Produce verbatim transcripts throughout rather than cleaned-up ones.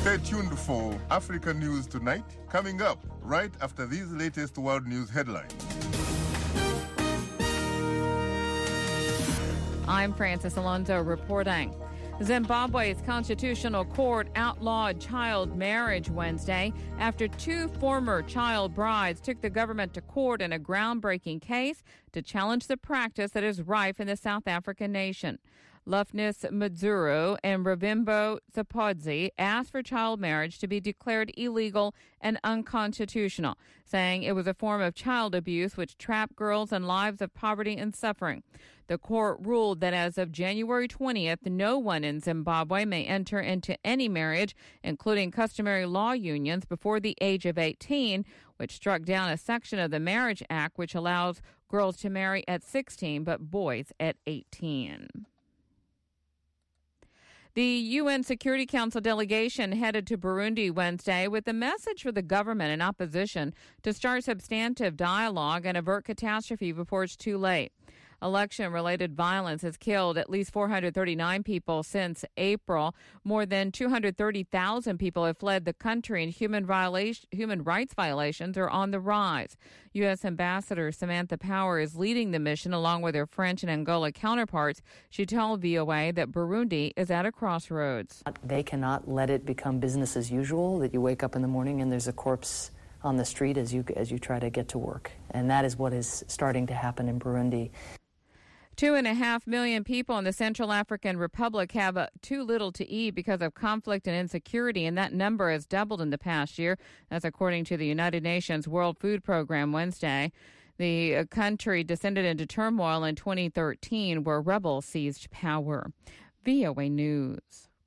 Stay tuned for Africa News Tonight, coming up right after these latest world news headlines. I'm Francis Alonso reporting. Zimbabwe's constitutional court outlawed child marriage Wednesday after two former child brides took the government to court in a groundbreaking case to challenge the practice that is rife in the South African nation. Lufness Madzuru and Ravimbo Sapodzi asked for child marriage to be declared illegal and unconstitutional, saying it was a form of child abuse which trapped girls in lives of poverty and suffering. The court ruled that as of January twentieth, no one in Zimbabwe may enter into any marriage, including customary law unions, before the age of eighteen, which struck down a section of the Marriage Act which allows girls to marry at sixteen but boys at eighteen. The U N Security Council delegation headed to Burundi Wednesday with a message for the government and opposition to start substantive dialogue and avert catastrophe before it's too late. Election-related violence has killed at least four hundred thirty-nine people since April. More than two hundred thirty thousand people have fled the country, and human violation, human rights violations are on the rise. U S Ambassador Samantha Power is leading the mission along with her French and Angola counterparts. She told V O A that Burundi is at a crossroads. They cannot let it become business as usual, that you wake up in the morning and there's a corpse on the street as you as you try to get to work. And that is what is starting to happen in Burundi. Two and a half million people in the Central African Republic have uh, too little to eat because of conflict and insecurity, and that number has doubled in the past year. That's according to the United Nations World Food Program Wednesday. The uh, country descended into turmoil in twenty thirteen, where rebels seized power. V O A News.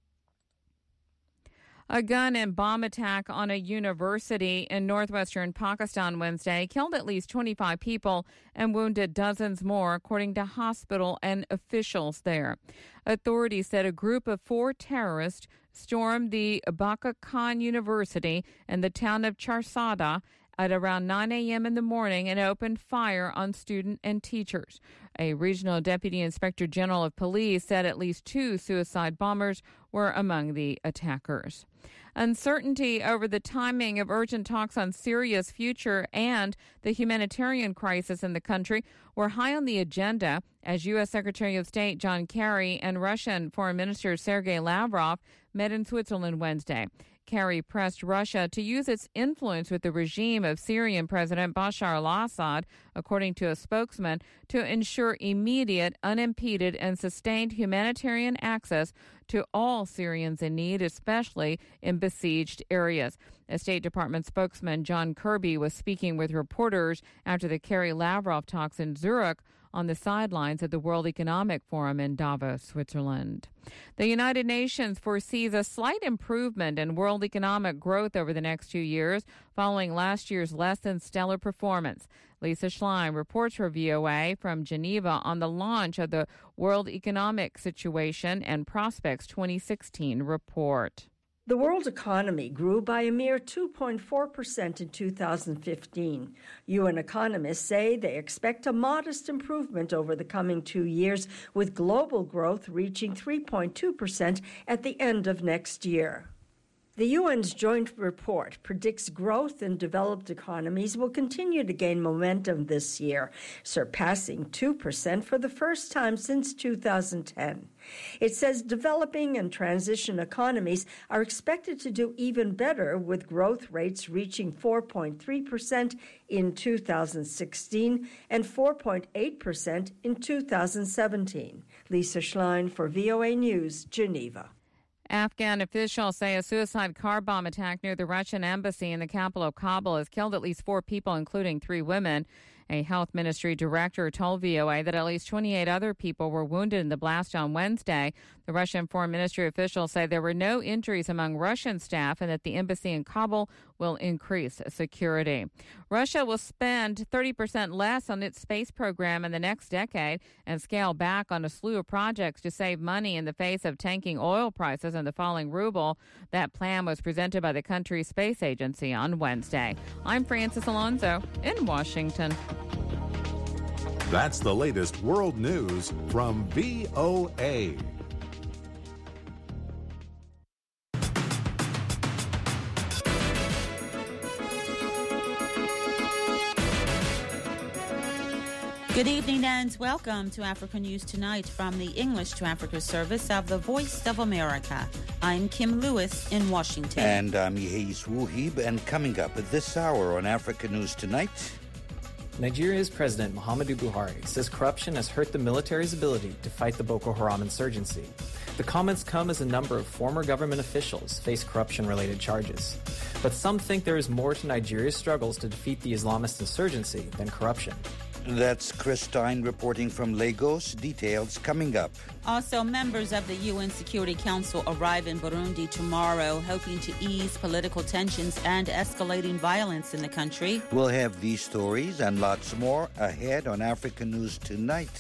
A gun and bomb attack on a university in northwestern Pakistan Wednesday killed at least twenty-five people and wounded dozens more, according to hospital and officials there. Authorities said a group of four terrorists stormed the Baka Khan University in the town of Charsada at around nine a.m. in the morning and opened fire on students and teachers. A regional deputy inspector general of police said at least two suicide bombers were among the attackers. Uncertainty over the timing of urgent talks on Syria's future and the humanitarian crisis in the country were high on the agenda as U S Secretary of State John Kerry and Russian Foreign Minister Sergei Lavrov met in Switzerland Wednesday. Kerry pressed Russia to use its influence with the regime of Syrian President Bashar al-Assad, according to a spokesman, to ensure immediate, unimpeded, and sustained humanitarian access to all Syrians in need, especially in besieged areas. A State Department spokesman, John Kirby, was speaking with reporters after the Kerry-Lavrov talks in Zurich on the sidelines of the World Economic Forum in Davos, Switzerland. The United Nations foresees a slight improvement in world economic growth over the next two years, following last year's less than stellar performance. Lisa Schlein reports for V O A from Geneva on the launch of the World Economic Situation and Prospects twenty sixteen report. The world economy grew by a mere two point four percent in two thousand fifteen. U N economists say they expect a modest improvement over the coming two years, with global growth reaching three point two percent at the end of next year. The U N's joint report predicts growth in developed economies will continue to gain momentum this year, surpassing two percent for the first time since two thousand ten. It says developing and transition economies are expected to do even better, with growth rates reaching four point three percent in two thousand sixteen and four point eight percent in two thousand seventeen. Lisa Schlein for V O A News, Geneva. Afghan officials say a suicide car bomb attack near the Russian embassy in the capital of Kabul has killed at least four people, including three women. A health ministry director told V O A that at least twenty-eight other people were wounded in the blast on Wednesday. The Russian foreign ministry officials say there were no injuries among Russian staff and that the embassy in Kabul will increase security. Russia will spend thirty percent less on its space program in the next decade and scale back on a slew of projects to save money in the face of tanking oil prices and the falling ruble. That plan was presented by the country's space agency on Wednesday. I'm Francis Alonso in Washington. That's the latest world news from V O A. Good evening and welcome to Africa News Tonight from the English to Africa service of the Voice of America. I'm Kim Lewis in Washington. And I'm Yehis Wuhib, and coming up at this hour on Africa News Tonight... Nigeria's President Muhammadu Buhari says corruption has hurt the military's ability to fight the Boko Haram insurgency. The comments come as a number of former government officials face corruption-related charges. But some think there is more to Nigeria's struggles to defeat the Islamist insurgency than corruption. That's Chris Stein reporting from Lagos. Details coming up. Also, members of the U N Security Council arrive in Burundi tomorrow, hoping to ease political tensions and escalating violence in the country. We'll have these stories and lots more ahead on Africa News Tonight.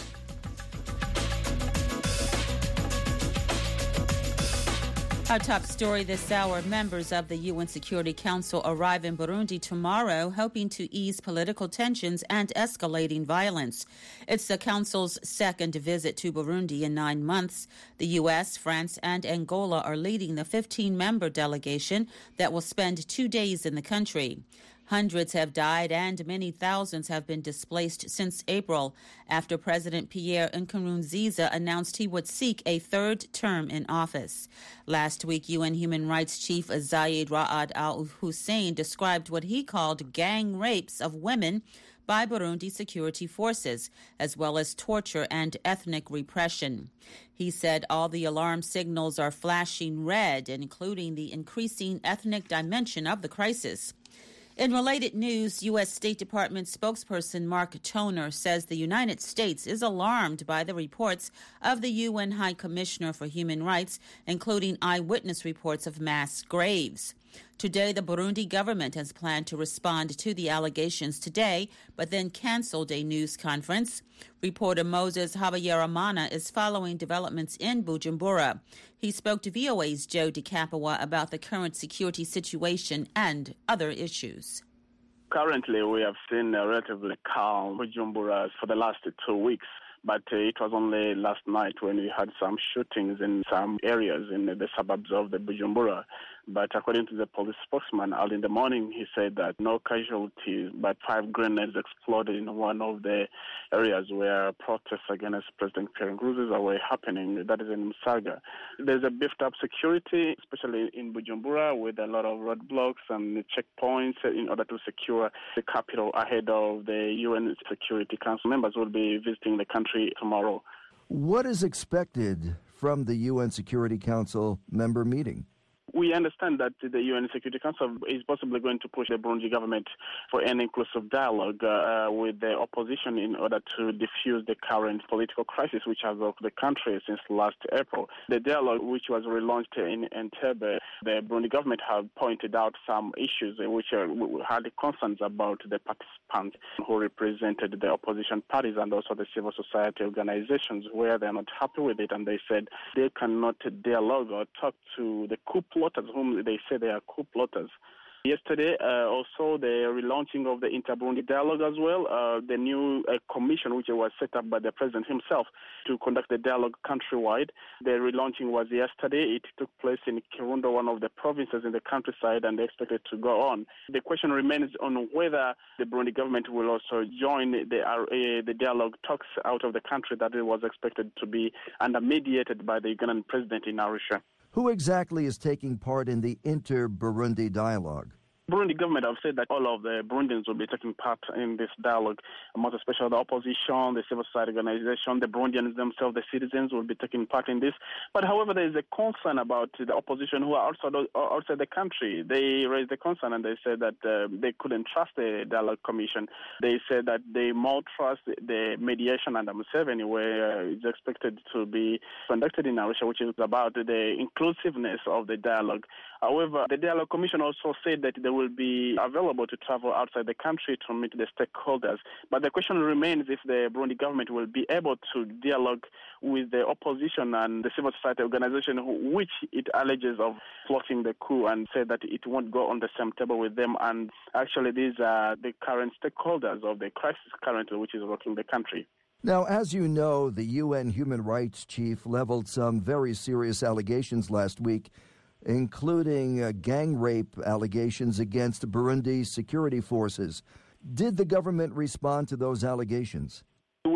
Our top story this hour, members of the U N Security Council arrive in Burundi tomorrow, hoping to ease political tensions and escalating violence. It's the Council's second visit to Burundi in nine months. The U S, France, and Angola are leading the fifteen-member delegation that will spend two days in the country. Hundreds have died and many thousands have been displaced since April after President Pierre Nkurunziza announced he would seek a third term in office. Last week, U N Human Rights Chief Zeid Ra'ad al-Hussein described what he called gang rapes of women by Burundi security forces, as well as torture and ethnic repression. He said all the alarm signals are flashing red, including the increasing ethnic dimension of the crisis. In related news, U S State Department spokesperson Mark Toner says the United States is alarmed by the reports of the U N High Commissioner for Human Rights, including eyewitness reports of mass graves. Today, the Burundi government has planned to respond to the allegations today, but then canceled a news conference. Reporter Moses Habayeramana is following developments in Bujumbura. He spoke to V O A's Joe DeCapua about the current security situation and other issues. Currently, we have seen a relatively calm Bujumbura for the last two weeks. But uh, it was only last night when we had some shootings in some areas in the suburbs of the Bujumbura. But according to the police spokesman, early in the morning, he said that no casualties, but five grenades exploded in one of the areas where protests against President Pierre Nkurunziza were happening. That is in Musaga. There's a beefed-up security, especially in Bujumbura, with a lot of roadblocks and checkpoints in order to secure the capital ahead of the U N Security Council members who will be visiting the country tomorrow. What is expected from the U N Security Council member meeting? We understand that the U N Security Council is possibly going to push the Burundi government for an inclusive dialogue uh, with the opposition in order to diffuse the current political crisis which has rocked the country since last April. The dialogue, which was relaunched in Entebbe, the Burundi government have pointed out some issues which are, had concerns about the participants who represented the opposition parties and also the civil society organizations where they're not happy with it, and they said they cannot dialogue or talk to the coup plotters, whom they say they are coup plotters. Yesterday, uh, also the relaunching of the Inter-Burundi dialogue as well, uh, the new uh, commission which was set up by the president himself to conduct the dialogue countrywide. The relaunching was yesterday. It took place in Kirundo, one of the provinces in the countryside, and they expect it to go on. The question remains on whether the Burundi government will also join the uh, the dialogue talks out of the country that it was expected to be under mediated by the Ugandan president in Arusha. Who exactly is taking part in the Inter-Burundi dialogue? Burundi government have said that all of the Burundians will be taking part in this dialogue, most especially the opposition, the civil society organization, the Burundians themselves, the citizens will be taking part in this. But however, there is a concern about the opposition who are outside, outside the country. They raised the concern and they said that uh, they couldn't trust the dialogue commission. They said that they more trust the mediation under Museveni, where uh, it's expected to be conducted in Arusha, which is about the inclusiveness of the dialogue. However, the dialogue commission also said that they will be available to travel outside the country to meet the stakeholders. But the question remains if the Burundi government will be able to dialogue with the opposition and the civil society organization, who, which it alleges of plotting the coup, and said that it won't go on the same table with them. And actually, these are the current stakeholders of the crisis currently, which is rocking the country. Now, as you know, the U N Human Rights Chief leveled some very serious allegations last week, including uh, gang rape allegations against Burundi's security forces. Did the government respond to those allegations?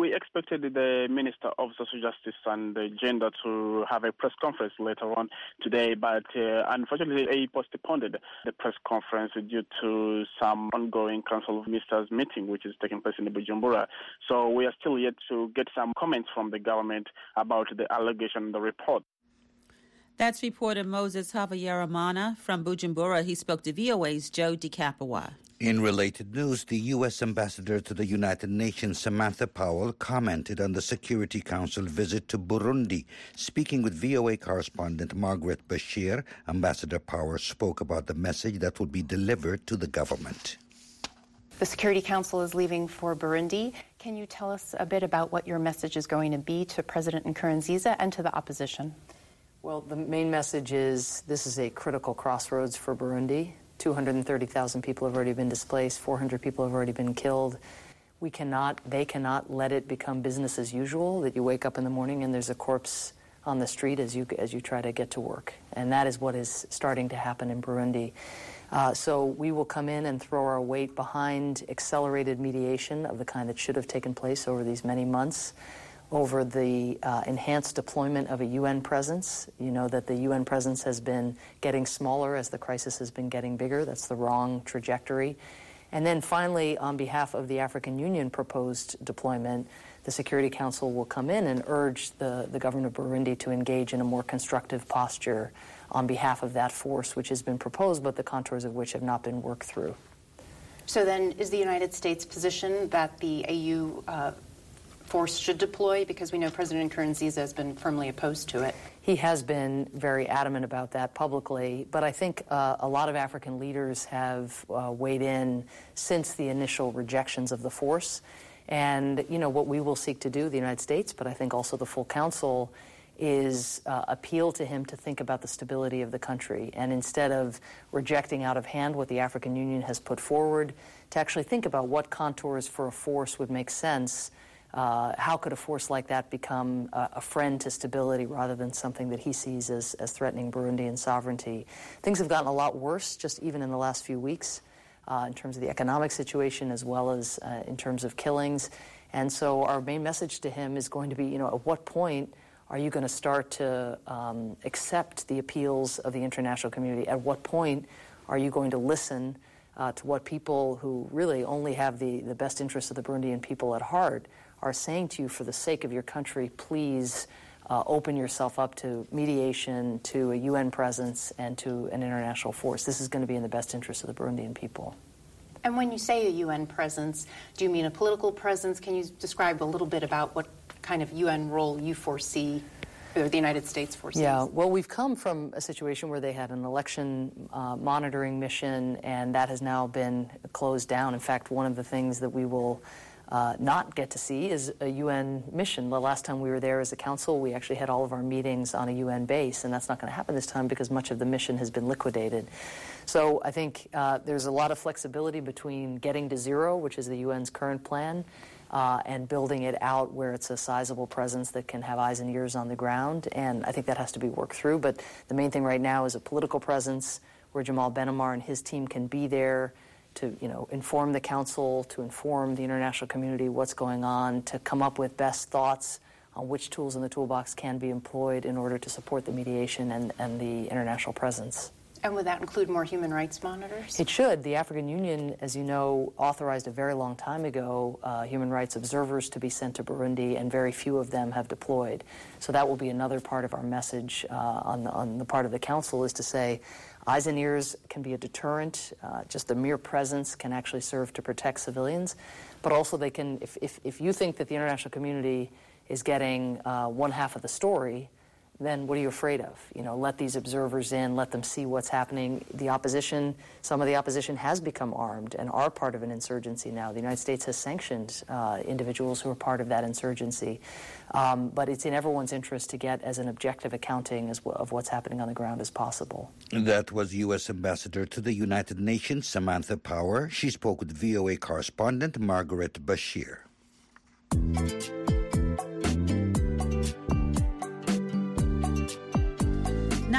we expected the Minister of Social Justice and Gender to have a press conference later on today, but uh, unfortunately he postponed the press conference due to some ongoing Council of Ministers meeting which is taking place in Bujumbura. So we are still yet to get some comments from the government about the allegation, the report. That's reporter Moses Havyaramana from Bujumbura. He spoke to V O A's Joe DeCapua. In related news, the U S ambassador to the United Nations, Samantha Powell, commented on the Security Council visit to Burundi. Speaking with V O A correspondent Margaret Bashir, Ambassador Powell spoke about the message that will be delivered to the government. The Security Council is leaving for Burundi. Can you tell us a bit about what your message is going to be to President Nkurunziza and to the opposition? Well, the main message is this is a critical crossroads for Burundi. two hundred thirty thousand people have already been displaced. four hundred people have already been killed. We cannot, they cannot let it become business as usual, that you wake up in the morning and there's a corpse on the street as you, as you try to get to work. And that is what is starting to happen in Burundi. Uh, so we will come in and throw our weight behind accelerated mediation of the kind that should have taken place over these many months, over the uh, enhanced deployment of a U N presence. You know that the U N presence has been getting smaller as the crisis has been getting bigger. That's the wrong trajectory. And then finally, on behalf of the African Union proposed deployment, the Security Council will come in and urge the, the government of Burundi to engage in a more constructive posture on behalf of that force which has been proposed, but the contours of which have not been worked through. So then is the United States position that the A U uh, force should deploy? Because we know President Nkurunziza has been firmly opposed to it. He has been very adamant about that publicly, but I think uh, a lot of African leaders have uh, weighed in since the initial rejections of the force. And, you know, what we will seek to do, the United States, but I think also the full Council, is uh, appeal to him to think about the stability of the country. And instead of rejecting out of hand what the African Union has put forward, to actually think about what contours for a force would make sense. Uh, how could a force like that become uh, a friend to stability rather than something that he sees as, as threatening Burundian sovereignty? Things have gotten a lot worse just even in the last few weeks uh, in terms of the economic situation as well as uh, in terms of killings. And so our main message to him is going to be, you know, at what point are you going to start to um, accept the appeals of the international community? At what point are you going to listen uh, to what people who really only have the, the best interests of the Burundian people at heart are saying to you, for the sake of your country, please uh, open yourself up to mediation, to a U N presence, and to an international force. This is going to be in the best interest of the Burundian people. And when you say a U N presence, do you mean a political presence? Can you describe a little bit about what kind of U N role you foresee, or the United States foresees? Yeah, well, we've come from a situation where they had an election uh, monitoring mission, and that has now been closed down. In fact, one of the things that we will Uh, not get to see is a U N mission. The last time we were there as a council, we actually had all of our meetings on a U N base, and that's not going to happen this time because much of the mission has been liquidated. So I think uh, there's a lot of flexibility between getting to zero, which is the U N's current plan, uh, and building it out where it's a sizable presence that can have eyes and ears on the ground, and I think that has to be worked through. But the main thing right now is a political presence where Jamal Ben-Ammar and his team can be there to, you know, inform the council, to inform the international community what's going on, to come up with best thoughts on which tools in the toolbox can be employed in order to support the mediation and, and the international presence. And would that include more human rights monitors? It should. The African Union, as you know, authorized a very long time ago uh, human rights observers to be sent to Burundi, and very few of them have deployed. So that will be another part of our message uh, on, the, on the part of the council, is to say, eyes and ears can be a deterrent. Uh, just the mere presence can actually serve to protect civilians. But also they can, if, if, if you think that the international community is getting uh, one half of the story, then what are you afraid of? You know, let these observers in, let them see what's happening. The opposition, some of the opposition has become armed and are part of an insurgency now. The United States has sanctioned uh, individuals who are part of that insurgency. Um, but it's in everyone's interest to get as an objective accounting as well of what's happening on the ground as possible. That was U S Ambassador to the United Nations, Samantha Power. She spoke with V O A correspondent Margaret Bashir.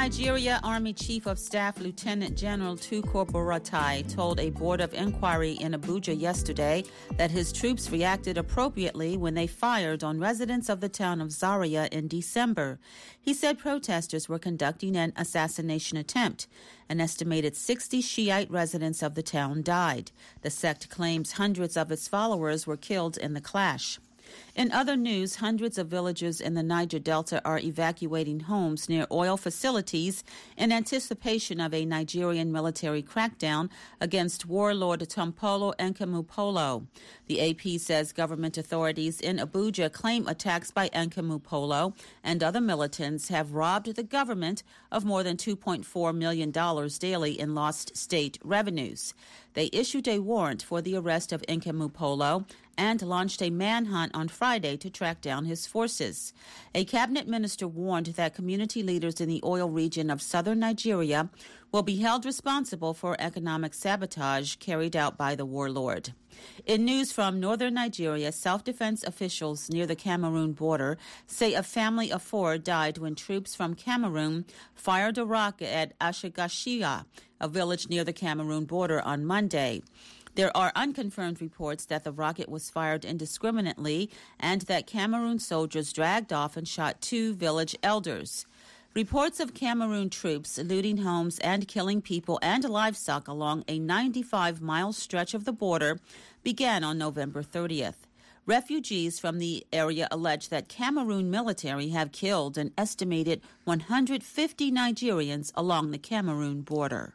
Nigeria Army Chief of Staff Lieutenant General Tukur Buratai told a board of inquiry in Abuja yesterday that his troops reacted appropriately when they fired on residents of the town of Zaria in December. He said protesters were conducting an assassination attempt. An estimated sixty Shiite residents of the town died. The sect claims hundreds of its followers were killed in the clash. In other news, hundreds of villagers in the Niger Delta are evacuating homes near oil facilities in anticipation of a Nigerian military crackdown against warlord Tompolo Enkemupolo. The A P says government authorities in Abuja claim attacks by Enkemupolo and other militants have robbed the government of more than two point four million dollars daily in lost state revenues. They issued a warrant for the arrest of Enkemupolo and launched a manhunt on Friday to track down his forces. A cabinet minister warned that community leaders in the oil region of southern Nigeria will be held responsible for economic sabotage carried out by the warlord. In news from northern Nigeria, self-defense officials near the Cameroon border say a family of four died when troops from Cameroon fired a rocket at Ashigashia, a village near the Cameroon border, on Monday. There are unconfirmed reports that the rocket was fired indiscriminately and that Cameroon soldiers dragged off and shot two village elders. Reports of Cameroon troops looting homes and killing people and livestock along a ninety-five mile stretch of the border began on November thirtieth. Refugees from the area allege that Cameroon military have killed an estimated one hundred fifty Nigerians along the Cameroon border.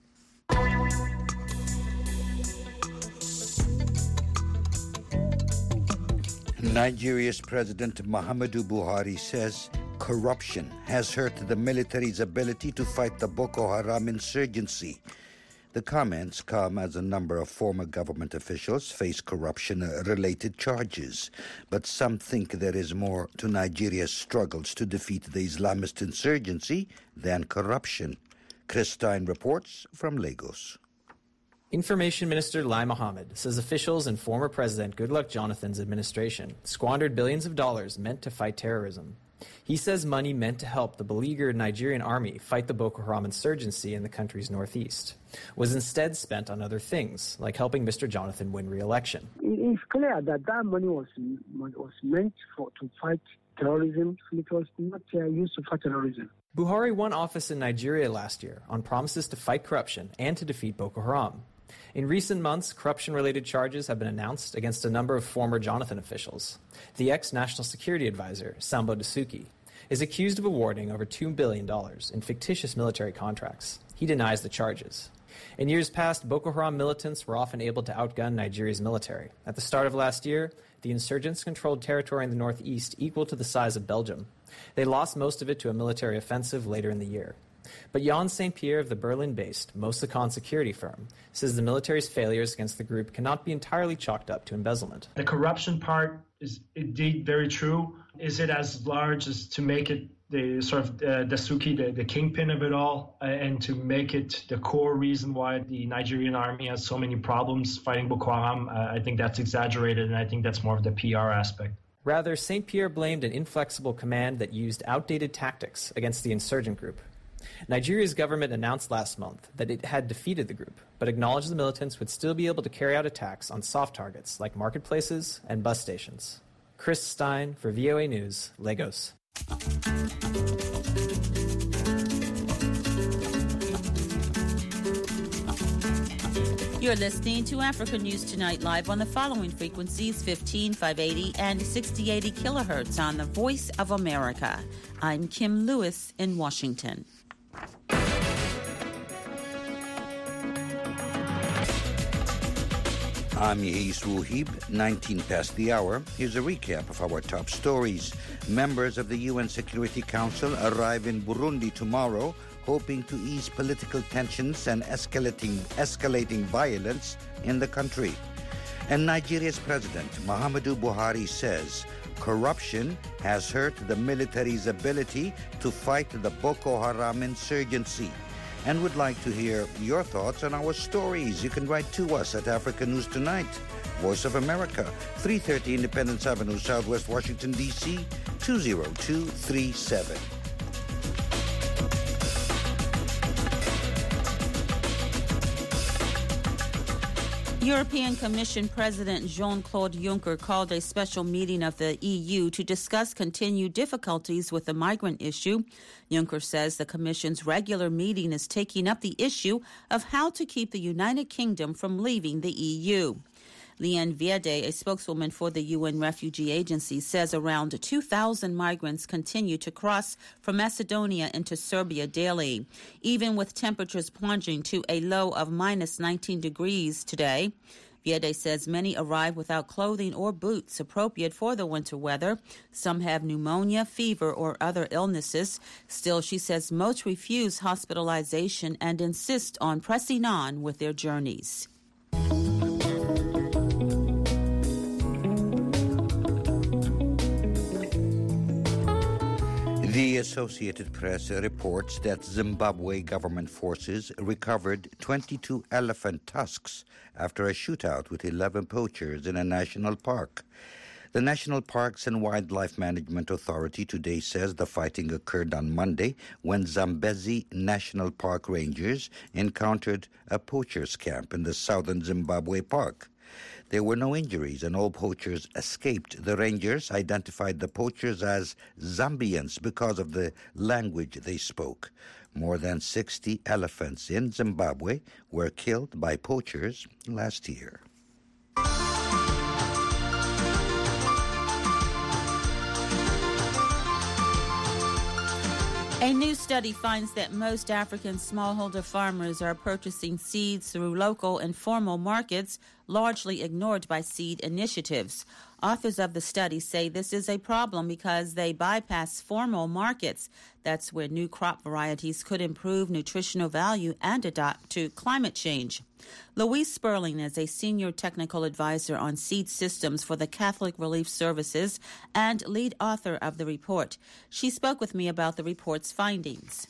Nigeria's President Muhammadu Buhari says corruption has hurt the military's ability to fight the Boko Haram insurgency. The comments come as a number of former government officials face corruption-related charges. But some think there is more to Nigeria's struggles to defeat the Islamist insurgency than corruption. Chris Stein reports from Lagos. Information Minister Lai Mohammed says officials in former President Goodluck Jonathan's administration squandered billions of dollars meant to fight terrorism. He says money meant to help the beleaguered Nigerian army fight the Boko Haram insurgency in the country's northeast was instead spent on other things, like helping Mister Jonathan win re-election. It's clear that that money was, was meant for, to fight terrorism. It was not uh, used to fight terrorism. Buhari won office in Nigeria last year on promises to fight corruption and to defeat Boko Haram. In recent months, corruption-related charges have been announced against a number of former Jonathan officials. The ex-National Security Advisor, Sambo Dasuki, is accused of awarding over two billion dollars in fictitious military contracts. He denies the charges. In years past, Boko Haram militants were often able to outgun Nigeria's military. At the start of last year, the insurgents controlled territory in the northeast equal to the size of Belgium. They lost most of it to a military offensive later in the year. But Jan Saint Pierre of the Berlin-based Mossakan security firm says the military's failures against the group cannot be entirely chalked up to embezzlement. The corruption part is indeed very true. Is it as large as to make it the sort of uh, Dasuki, the, the kingpin of it all, uh, and to make it the core reason why the Nigerian army has so many problems fighting Boko Haram? Uh, I think that's exaggerated, and I think that's more of the P R aspect. Rather, Saint Pierre blamed an inflexible command that used outdated tactics against the insurgent group. Nigeria's government announced last month that it had defeated the group, but acknowledged the militants would still be able to carry out attacks on soft targets like marketplaces and bus stations. Chris Stein for V O A News, Lagos. You're listening to Africa News Tonight live on the following frequencies: fifteen, five eighty, and sixty eighty kilohertz on the Voice of America. I'm Kim Lewis in Washington. I'm Yehis Wuhib, nineteen past the hour. Here's a recap of our top stories. Members of the U N Security Council arrive in Burundi tomorrow, hoping to ease political tensions and escalating, escalating violence in the country. And Nigeria's President Muhammadu Buhari says corruption has hurt the military's ability to fight the Boko Haram insurgency. And would like to hear your thoughts on our stories. You can write to us at Africa News Tonight, Voice of America, three thirty Independence Avenue, Southwest Washington, D C, two zero two three seven. European Commission President Jean-Claude Juncker called a special meeting of the E U to discuss continued difficulties with the migrant issue. Juncker says the Commission's regular meeting is taking up the issue of how to keep the United Kingdom from leaving the E U. Liane Vierde, a spokeswoman for the U N Refugee Agency, says around two thousand migrants continue to cross from Macedonia into Serbia daily, even with temperatures plunging to a low of minus nineteen degrees today. Vierde says many arrive without clothing or boots appropriate for the winter weather. Some have pneumonia, fever, or other illnesses. Still, she says most refuse hospitalization and insist on pressing on with their journeys. The Associated Press reports that Zimbabwe government forces recovered twenty-two elephant tusks after a shootout with eleven poachers in a national park. The National Parks and Wildlife Management Authority today says the fighting occurred on Monday when Zambezi National Park rangers encountered a poachers' camp in the southern Zimbabwe park. There were no injuries and all poachers escaped. The rangers identified the poachers as Zambians because of the language they spoke. More than sixty elephants in Zimbabwe were killed by poachers last year. A new study finds that most African smallholder farmers are purchasing seeds through local and formal markets, largely ignored by seed initiatives. Authors of the study say this is a problem because they bypass formal markets. That's where new crop varieties could improve nutritional value and adapt to climate change. Louise Sperling is a senior technical advisor on seed systems for the Catholic Relief Services and lead author of the report. She spoke with me about the report's findings.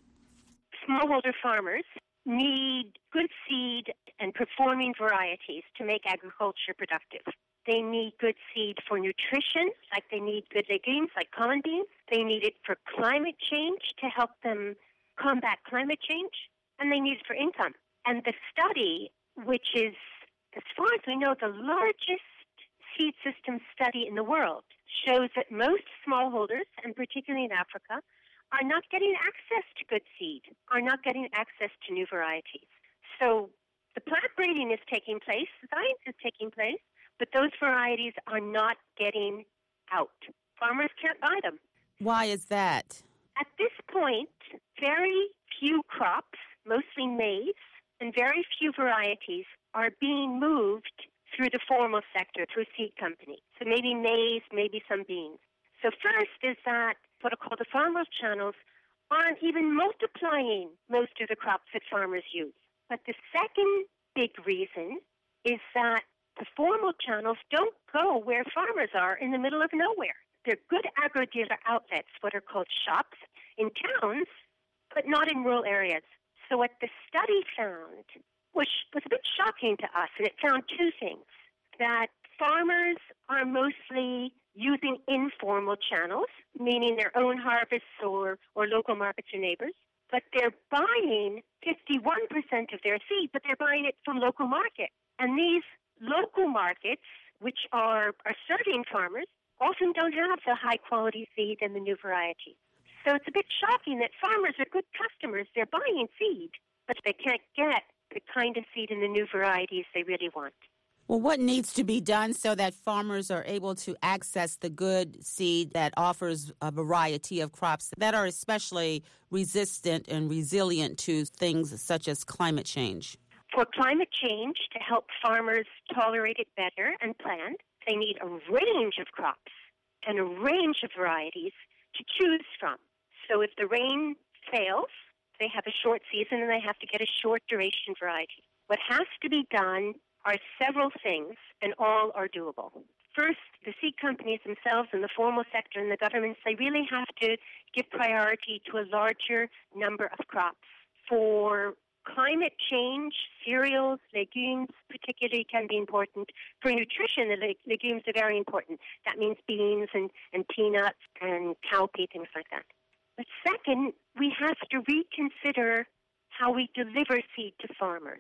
Smallholder farmers need good seed and performing varieties to make agriculture productive. They need good seed for nutrition, like they need good legumes, like collen beans. They need it for climate change to help them combat climate change, and they need it for income. And the study, which is, as far as we know, the largest seed system study in the world, shows that most smallholders, and particularly in Africa, are not getting access to good seed, are not getting access to new varieties. So the plant breeding is taking place, science is taking place, but those varieties are not getting out. Farmers can't buy them. Why is that? At this point, very few crops, mostly maize, and very few varieties are being moved through the formal sector, through seed companies. So maybe maize, maybe some beans. So first is that what are called the farmer channels aren't even multiplying most of the crops that farmers use. But the second big reason is that the formal channels don't go where farmers are in the middle of nowhere. They're good agro-dealer outlets, what are called shops, in towns, but not in rural areas. So what the study found, which was a bit shocking to us, and it found two things, that farmers are mostly using informal channels, meaning their own harvests or, or local markets or neighbors, but they're buying fifty-one percent of their seed, but they're buying it from local market. And these local markets, which are, are serving farmers, often don't have the high-quality seed and the new varieties. So it's a bit shocking that farmers are good customers. They're buying seed, but they can't get the kind of seed and the new varieties they really want. Well, what needs to be done so that farmers are able to access the good seed that offers a variety of crops that are especially resistant and resilient to things such as climate change? For climate change, to help farmers tolerate it better and plant, they need a range of crops and a range of varieties to choose from. So if the rain fails, they have a short season and they have to get a short duration variety. What has to be done are several things, and all are doable. First, the seed companies themselves and the formal sector and the governments, they really have to give priority to a larger number of crops. For climate change, cereals, legumes particularly can be important. For nutrition, the leg- legumes are very important. That means beans and, and peanuts and cowpea, things like that. But second, we have to reconsider how we deliver seed to farmers.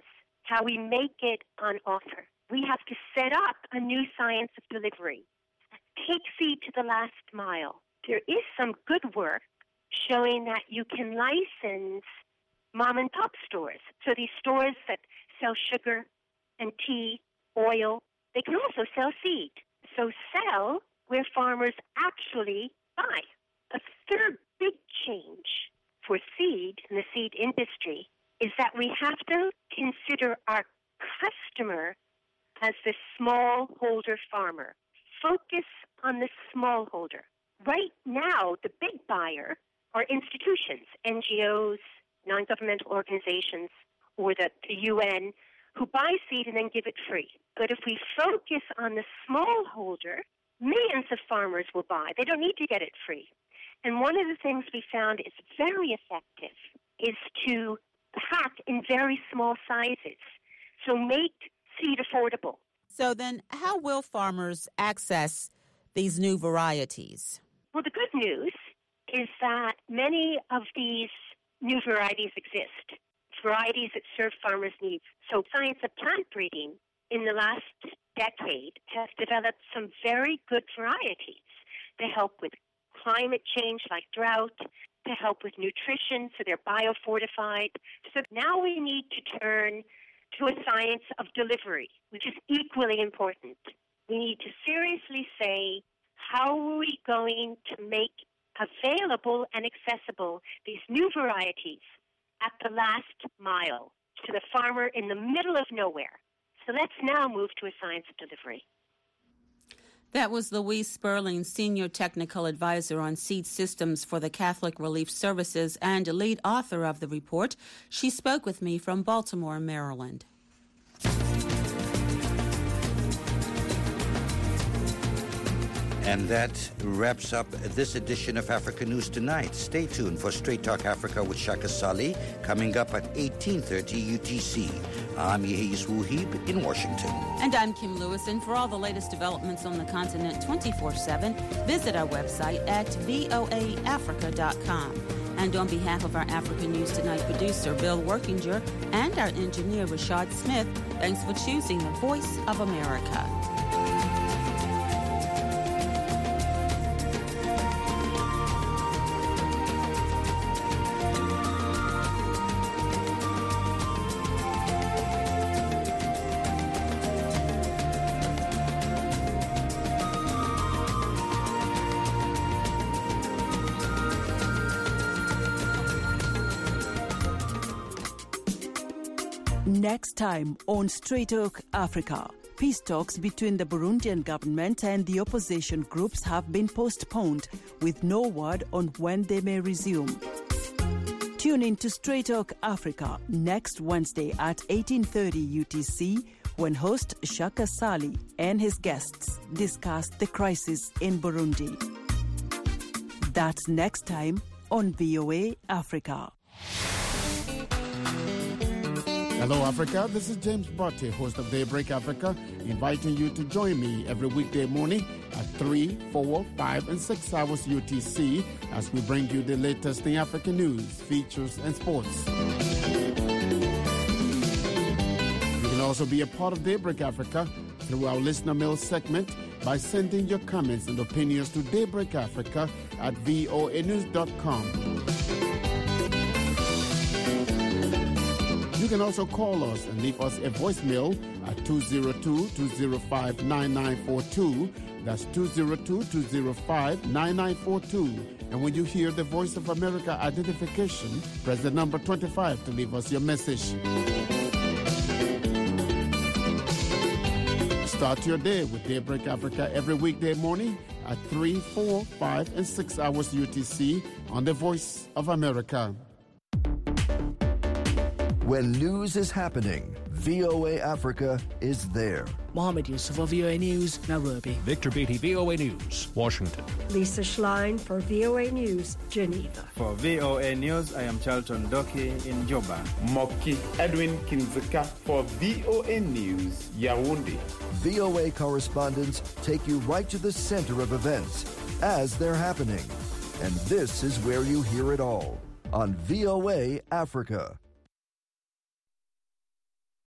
how we make it on offer. We have to set up a new science of delivery. Take seed to the last mile. There is some good work showing that you can license mom and pop stores. So these stores that sell sugar and tea, oil, they can also sell seed. So sell where farmers actually buy. A third big change for seed in the seed industry is that we have to consider our customer as the smallholder farmer. Focus on the smallholder. Right now, the big buyer are institutions, N G Os, non-governmental organizations, or the, the U N, who buy seed and then give it free. But if we focus on the smallholder, millions of farmers will buy. They don't need to get it free. And one of the things we found is very effective is to pack in very small sizes. So make seed affordable. So then how will farmers access these new varieties? Well, the good news is that many of these new varieties exist, varieties that serve farmers' needs. So science of plant breeding in the last decade has developed some very good varieties to help with climate change like drought, to help with nutrition, so they're biofortified. So now we need to turn to a science of delivery, which is equally important. We need to seriously say, how are we going to make available and accessible these new varieties at the last mile to the farmer in the middle of nowhere? So let's now move to a science of delivery. That was Louise Sperling, Senior Technical Advisor on Seed Systems for the Catholic Relief Services and lead author of the report. She spoke with me from Baltimore, Maryland. And that wraps up this edition of Africa News Tonight. Stay tuned for Straight Talk Africa with Shaka Sali, coming up at eighteen thirty U T C. I'm Yehis Wuhib in Washington. And I'm Kim Lewis. And for all the latest developments on the continent twenty-four seven, visit our website at voa africa dot com. And on behalf of our Africa News Tonight producer, Bill Workinger, and our engineer, Rashad Smith, thanks for choosing the Voice of America. Next time on Straight Talk Africa, peace talks between the Burundian government and the opposition groups have been postponed, with no word on when they may resume. Tune in to Straight Talk Africa next Wednesday at eighteen thirty U T C, when host Shaka Sali and his guests discuss the crisis in Burundi. That's next time on V O A Africa. Hello, Africa. This is James Botte, host of Daybreak Africa, inviting you to join me every weekday morning at three, four, five, and six hours U T C as we bring you the latest in African news, features, and sports. You can also be a part of Daybreak Africa through our listener mail segment by sending your comments and opinions to Daybreak Africa at voa news dot com. You can also call us and leave us a voicemail at two zero two, two zero five, nine nine four two. That's two zero two, two zero five, nine nine four two. And when you hear the Voice of America identification, press the number twenty-five to leave us your message. Start your day with Daybreak Africa every weekday morning at three, four, five, and six hours U T C on the Voice of America. When news is happening, V O A Africa is there. Mohammed Yusuf for V O A News, Nairobi. Victor Beatty, V O A News, Washington. Lisa Schlein for V O A News, Geneva. For V O A News, I am Charlton Doki in Juba. Moki Edwin Kinzeka for V O A News, Yaoundé. V O A correspondents take you right to the center of events as they're happening. And this is where you hear it all on V O A Africa.